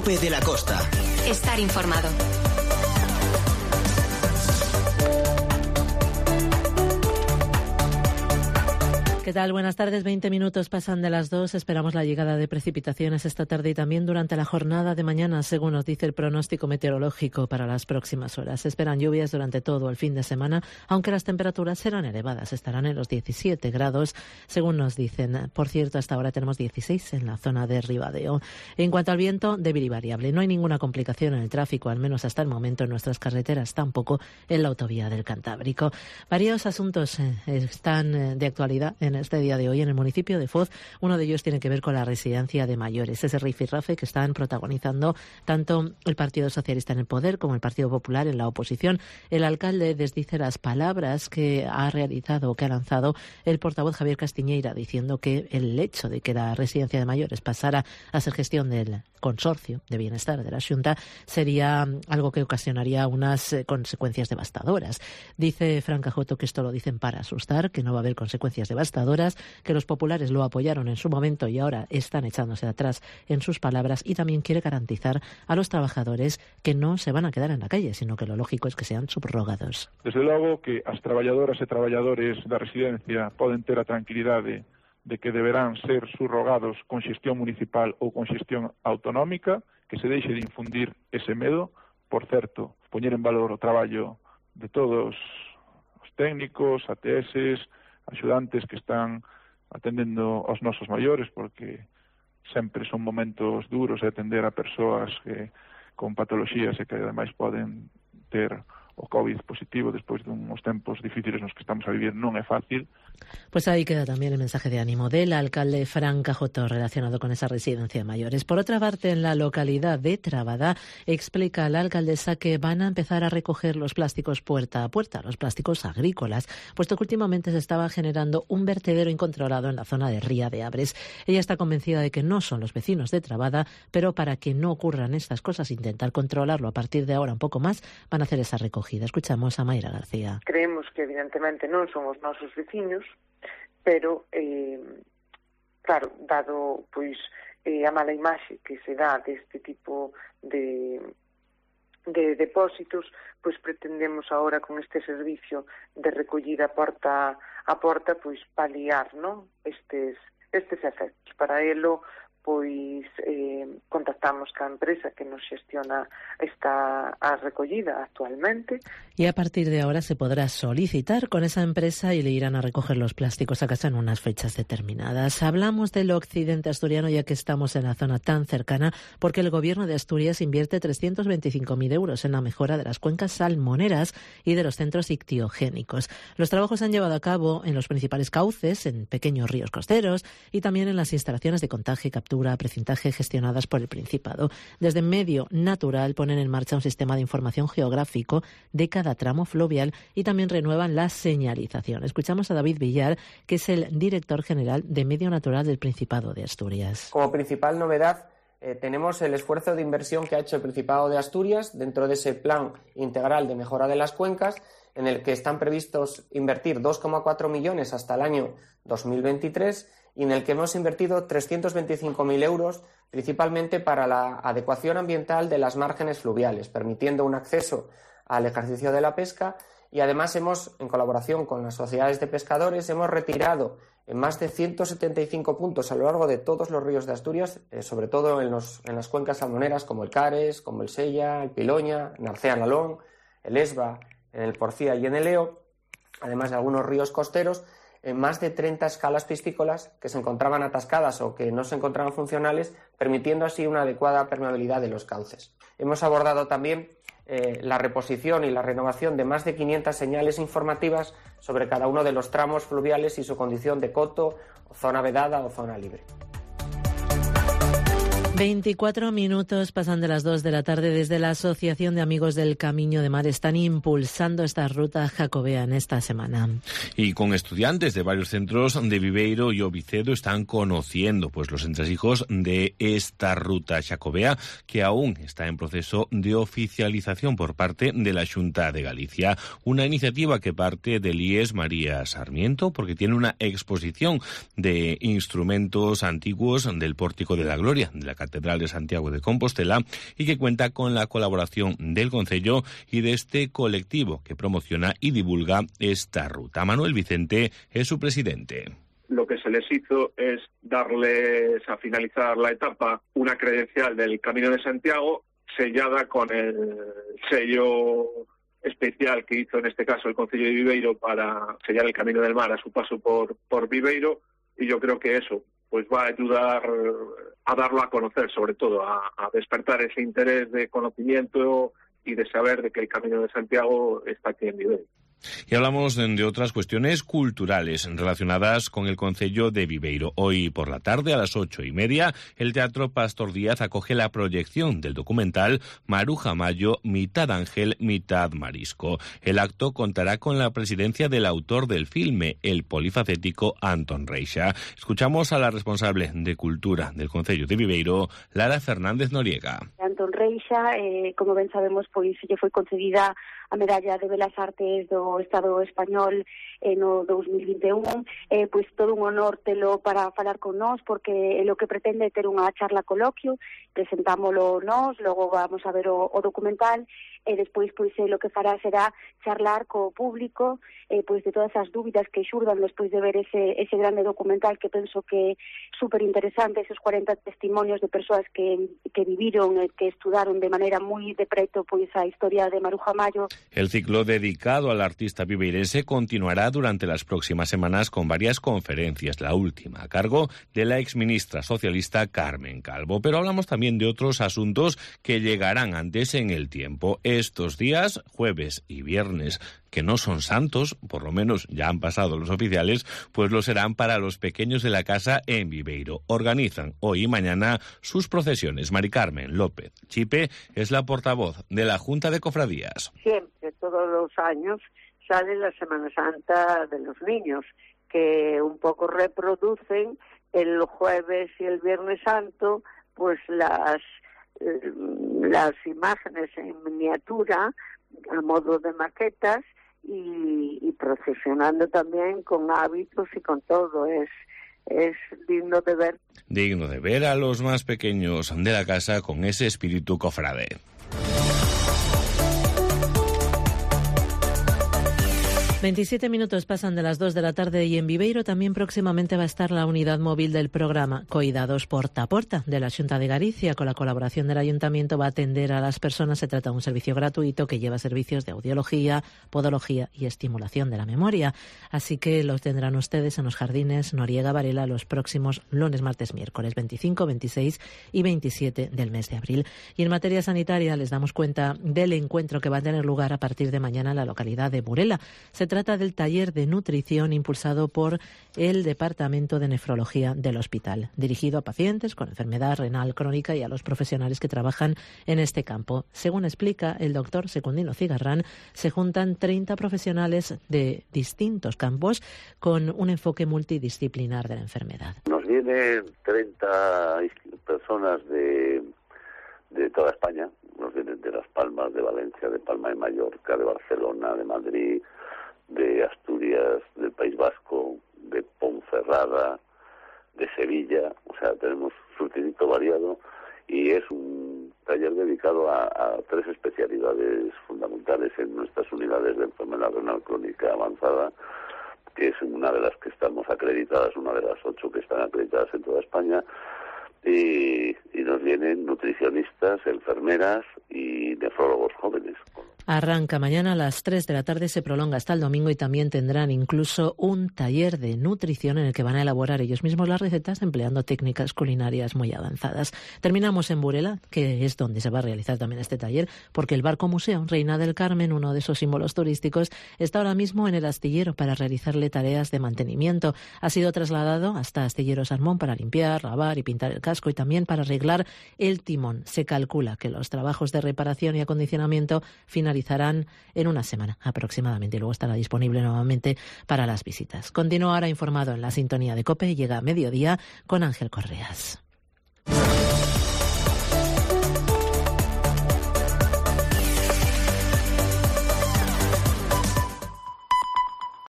COPE de la Costa. Estar informado. ¿Qué tal? Buenas tardes. 20 minutos pasan de las 2. Esperamos la llegada de precipitaciones esta tarde y también durante la jornada de mañana, según nos dice el pronóstico meteorológico para las próximas horas. Se esperan lluvias durante todo el fin de semana, aunque las temperaturas serán elevadas. Estarán en los 17 grados, según nos dicen. Por cierto, hasta ahora tenemos 16 en la zona de Ribadeo. En cuanto al viento, débil y variable. No hay ninguna complicación en el tráfico, al menos hasta el momento en nuestras carreteras, tampoco en la autovía del Cantábrico. Varios asuntos están de actualidad en este día de hoy en el municipio de Foz. Uno de ellos tiene que ver con la residencia de mayores, ese rifirrafe que están protagonizando tanto el Partido Socialista en el poder como el Partido Popular en la oposición. El alcalde desdice las palabras que ha realizado o que ha lanzado el portavoz Javier Castiñeira, diciendo que el hecho de que la residencia de mayores pasara a ser gestión del Consorcio de Bienestar de la Xunta sería algo que ocasionaría unas consecuencias devastadoras. Dice Fran Cajoto que esto lo dicen para asustar, que no va a haber consecuencias devastadoras, que los populares lo apoyaron en su momento y ahora están echándose atrás en sus palabras, y también quiere garantizar a los trabajadores que no se van a quedar en la calle, sino que lo lógico es que sean subrogados. Desde logo que as traballadoras e traballadores da residencia poden ter a tranquilidade de que deberán ser subrogados con xestión municipal ou con xestión autonómica, que se deixe de infundir ese medo. Por certo, poñer en valor o traballo de todos os técnicos, ATS, axudantes que están atendendo aos nosos maiores, porque sempre son momentos duros de atender a persoas que con patoloxías e que ademais poden ter o COVID positivo despois dunhos tempos difíciles nos que estamos a vivir. Non é fácil. Pues ahí queda también el mensaje de ánimo del alcalde Fran Cajoto relacionado con esa residencia de mayores. Por otra parte, en la localidad de Trabada, explica la alcaldesa que van a empezar a recoger los plásticos puerta a puerta, los plásticos agrícolas, puesto que últimamente se estaba generando un vertedero incontrolado en la zona de Ría de Abres. Ella está convencida de que no son los vecinos de Trabada, pero para que no ocurran estas cosas, intentar controlarlo a partir de ahora un poco más, van a hacer esa recogida. Escuchamos a Mayra García. Creemos que evidentemente non son os nosos veciños, pero, claro, dado pois a mala imaxe que se dá deste tipo de depósitos, pois pretendemos ahora con este servicio de recollida porta a porta, pois paliar, non, estes efectos. Para elo, pois contactamos ca empresa que nos xestiona a recollida actualmente. Y a partir de ahora se podrá solicitar con esa empresa y le irán a recoger los plásticos a casa en unas fechas determinadas. Hablamos del occidente asturiano ya que estamos en la zona tan cercana, porque el gobierno de Asturias invierte 325.000 euros en la mejora de las cuencas salmoneras y de los centros ictiogénicos. Los trabajos se han llevado a cabo en los principales cauces, en pequeños ríos costeros y también en las instalaciones de contaje y captura, precintaje gestionadas por el Principado. Desde Medio Natural ponen en marcha un sistema de información geográfico de cada tramo fluvial y también renuevan la señalización. Escuchamos a David Villar, que es el director general de Medio Natural del Principado de Asturias. Como principal novedad, tenemos el esfuerzo de inversión que ha hecho el Principado de Asturias dentro de ese plan integral de mejora de las cuencas, en el que están previstos invertir 2,4 millones hasta el año 2023 y en el que hemos invertido 325.000 euros principalmente para la adecuación ambiental de las márgenes fluviales, permitiendo un acceso al ejercicio de la pesca, y además en colaboración con las sociedades de pescadores, hemos retirado en más de 175 puntos a lo largo de todos los ríos de Asturias, sobre todo en las cuencas salmoneras como el Cares, como el Sella, el Piloña, en Arcea-Nalón, el Esba, en el Porcía y en el Eo, además de algunos ríos costeros, en más de 30 escalas piscícolas que se encontraban atascadas o que no se encontraban funcionales, permitiendo así una adecuada permeabilidad de los cauces. Hemos abordado también la reposición y la renovación de más de 500 señales informativas sobre cada uno de los tramos fluviales y su condición de coto, zona vedada o zona libre. 24 minutos pasan de las 2 de la tarde. Desde la Asociación de Amigos del Camiño de Mar están impulsando esta ruta jacobea en esta semana. Y con estudiantes de varios centros de Viveiro y Ovicedo están conociendo pues los entresijos de esta ruta jacobea, que aún está en proceso de oficialización por parte de la Xunta de Galicia. Una iniciativa que parte del IES María Sarmiento, porque tiene una exposición de instrumentos antiguos del Pórtico de la Gloria, de la Catedral de Santiago de Compostela y que cuenta con la colaboración del Concello y de este colectivo que promociona y divulga esta ruta. Manuel Vicente es su presidente. Lo que se les hizo es darles, a finalizar la etapa, una credencial del Camino de Santiago sellada con el sello especial que hizo en este caso el Concello de Viveiro para sellar el Camino del Mar a su paso por Viveiro, y yo creo que eso pues va a ayudar a darlo a conocer, sobre todo a despertar ese interés de conocimiento y de saber de que el Camino de Santiago está aquí en Viveiro. Y hablamos de otras cuestiones culturales relacionadas con el Concello de Viveiro. Hoy por la tarde a las 8:30, el Teatro Pastor Díaz acoge la proyección del documental Maruja Mayo, mitad ángel, mitad marisco. El acto contará con la presidencia del autor del filme, el polifacético Antón Reixa. Escuchamos a la responsable de Cultura del Concello de Viveiro, Lara Fernández Noriega. Antón Reixa, como ben sabemos, pois lle foi concedida a Medalla de Belas Artes do Estado español no 2021, pois todo un honor telo para falar con nós, porque lo que pretende é ter unha charla coloquio, presentámolo nós, logo vamos a ver o documental, e despois pois lo que fará será charlar co público pois de todas as dúbidas que xurdan despois de ver ese grande documental, que penso que é super interesante, esos 40 testimonios de persoas que viviron, que estudaron de maneira moi de preto pois a historia de Maruja Mayo. El ciclo dedicado al artista viveirense continuará durante las próximas semanas con varias conferencias, la última a cargo de la exministra socialista Carmen Calvo. Pero hablamos también de otros asuntos que llegarán antes en el tiempo. Estos días, jueves y viernes, que no son santos, por lo menos ya han pasado los oficiales, pues lo serán para los pequeños de la casa en Viveiro. Organizan hoy y mañana sus procesiones. Mari Carmen López Chipe es la portavoz de la Junta de Cofradías. Siempre, todos los años, sale la Semana Santa de los niños, que un poco reproducen el jueves y el Viernes Santo, pues las imágenes en miniatura, a modo de maquetas, y procesionando también con hábitos y con todo. Es digno de ver. Digno de ver a los más pequeños de la casa con ese espíritu cofrade. 27 minutos pasan de las 2 de la tarde y en Viveiro también próximamente va a estar la unidad móvil del programa Coidados Porta a Porta de la Xunta de Galicia. Con la colaboración del Ayuntamiento va a atender a las personas. Se trata de un servicio gratuito que lleva servicios de audiología, podología y estimulación de la memoria. Así que los tendrán ustedes en los jardines Noriega Varela los próximos lunes, martes, miércoles 25, 26 y 27 del mes de abril. Y en materia sanitaria les damos cuenta del encuentro que va a tener lugar a partir de mañana en la localidad de Burela. Se trata del taller de nutrición impulsado por el Departamento de Nefrología del Hospital, dirigido a pacientes con enfermedad renal crónica y a los profesionales que trabajan en este campo. Según explica el doctor Secundino Cigarrán, se juntan 30 profesionales de distintos campos con un enfoque multidisciplinar de la enfermedad. Nos vienen 30 personas de toda España, nos vienen de Las Palmas, de Valencia, de Palma de Mallorca, de Barcelona, de Madrid, de Asturias, del País Vasco, de Ponferrada, de Sevilla. O sea, tenemos surtidito variado y es un taller dedicado a 3 especialidades fundamentales en nuestras unidades de enfermedad renal crónica avanzada, que es una de las que estamos acreditadas, una de las 8 que están acreditadas en toda España, y nos vienen nutricionistas, enfermeras y nefrólogos jóvenes. Arranca mañana a las 3 de la tarde, se prolonga hasta el domingo y también tendrán incluso un taller de nutrición en el que van a elaborar ellos mismos las recetas empleando técnicas culinarias muy avanzadas. Terminamos en Burela, que es donde se va a realizar también este taller, porque el barco museo Reina del Carmen, uno de esos símbolos turísticos, está ahora mismo en el astillero para realizarle tareas de mantenimiento. Ha sido trasladado hasta Astillero Sarmón para limpiar, lavar y pintar el casco y también para arreglar el timón. Se calcula que los trabajos de reparación y acondicionamiento finalizarán en una semana aproximadamente y luego estará disponible nuevamente para las visitas. Continúa ahora informado en la sintonía de COPE y llega a mediodía con Ángel Correas.